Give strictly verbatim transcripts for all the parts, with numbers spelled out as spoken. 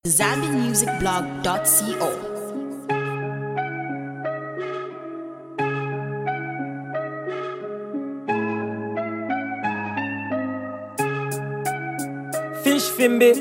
zambian music blog dot co. Fish Fimbi.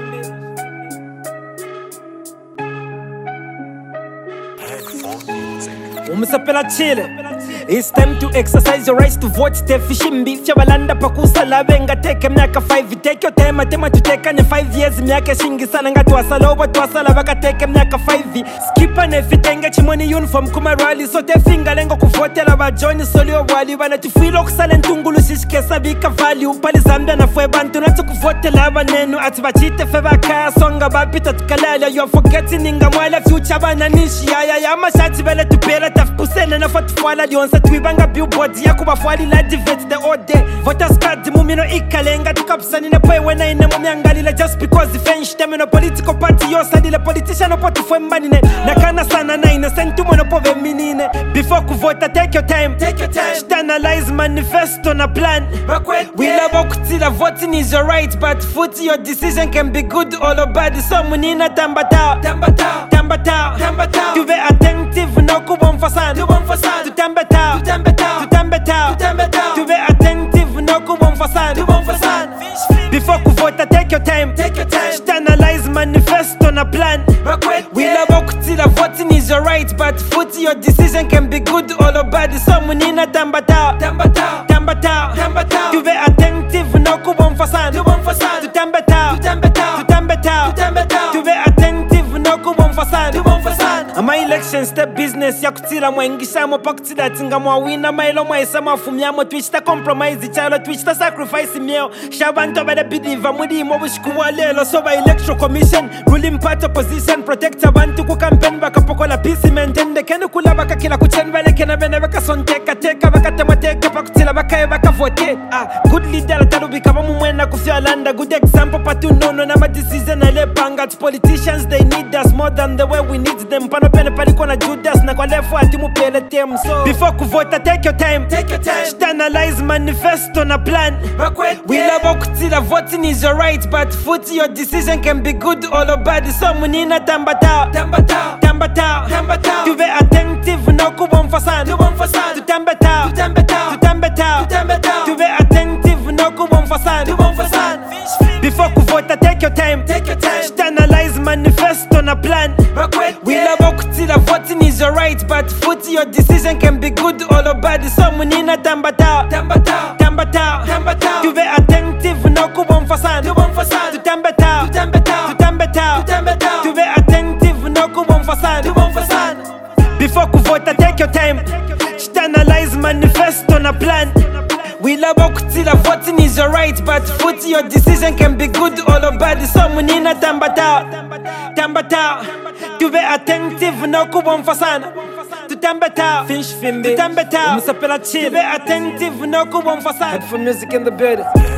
Umusapela chile. It's time to exercise your rights to vote. Stay fishimbi. Chabalanda pakusala benga take miaka five. Take your time atema to take ane five years. Miaka shingi sana nga tuwasala oba tuwasala baka take miaka five. Skipa ne fitenga chimoni uniform kuma rally. So te finga lengo kufotela ba join solio wali. Bana tufilo kusale ntungulu shishkesa bika value. Pali Zambia na fwe bantu na tukufotela ba nenu. Ati bachite feba kaya songa ba pita tukalala. You're forgetting inga mwala future bana nishi. Yaya ya mashati bele tupela tafpusene na fatufwala. Dionsa tuibanga billboard ya kubafwali la divete the all day. Voters card mumino ikalenga. Tukapusani na pwe wena ine mumiangalila. Just because the French teme no political party. Yo sadi le politician no poti fwe mbanine. Nakana sana na innocent mo no pove minine. Before kuvota take your time. Take your time. Just analyze manifesto na plan. We love okutila voting is your right. But foot your decision can be good or bad. So munina tambata. Tambata. Tambata. Tambata. Tu be attentive no kubonfasan. Tu tambata. Tu tambata. Tu tambata. Tu tambata. Tu be attentive no kubonfasan. Tu bonfasan. Before kuvota take your time. Take your time. Just analyze manifesto na plan. We love okutila voting is your right. But foot your decision can be good or bad. So munina tambata. Tambata. Tambata. Tambata. Tu be attentive no kubonfasan. Tu bonfasan. Tu tambata. Tu tambata. Tu tambata. Tu tambata. Tu be attentive no kubonfasan. Tu bonfasan. Ama election step business ya kutila mwengisha mo pakutila tinga mwa wina mailo mwa isa mafumyamo twitch ta compromise chalo twitch ta sacrifice mieo shabanto bada bidiva mudi mo bushikuwa lelo so ba electoral commission ruling party opposition protect abantu ku campaign baka pokola peace maintain de kenu kula baka kila kuchen bale kena bene baka sonteka teka baka temateka pakutila baka baka vote ah good leader tarubi kama mumwena kufia landa good example patu nono na ma decision ale panga politicians they need us more than the way we need them pano pene paliko na Judas na kwa lefu ati mupele tem so before kuvota take your time take your time just analyze manifesto na plan we love okutila voting is your right but foot your decision can be good or bad so munina tambata tambata tambata tambata tu be attentive no kubonfasan tu bonfasan tu tambata tu tambata tu tambata tu tambata tu be attentive no kubonfasan tu bonfasan before kuvota take your time take your time just analyze manifesto na plan we love okutila voting is your right but foot your decision can be good or bad so munina tambata tambata tambata tambata tu be attentive no kubonfasan tu bonfasan tu tambata tu tambata tu tambata tu tambata tu be attentive no kubonfasan tu bonfasan before kuvota take your time just analyze manifesto na plan we love okutila voting is your right but foot your decision can be good or bad so munina tambata tambata tu be attentive no kubonfasan tu tambata Fish Fimbi tu tambata umusapela chill tu be attentive no kubonfasan. Head for music in the building.